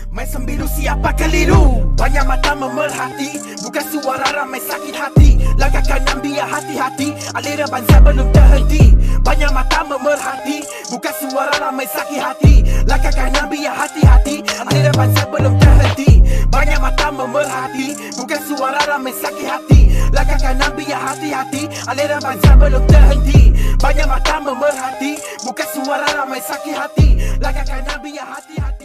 Main sembilu siapa keliru. Banyak mata memerhati, bukan suara ramai sakit hati. Langkah kanan biar hati-hati, aliran banza belum terhenti. Banyak mata memerhati, bukan suara ramai sakit hati. Langkah kanan biar hati-hati, aliran banza belum terhenti. Banyak mata memerhati, bukan suara ramai sakit hati. Langkah kanan biar hati-hati, aliran banza belum terhenti. Banyak mata memerhati, bukan suara ramai sakit hati. Langkah kanan biar hati-hati.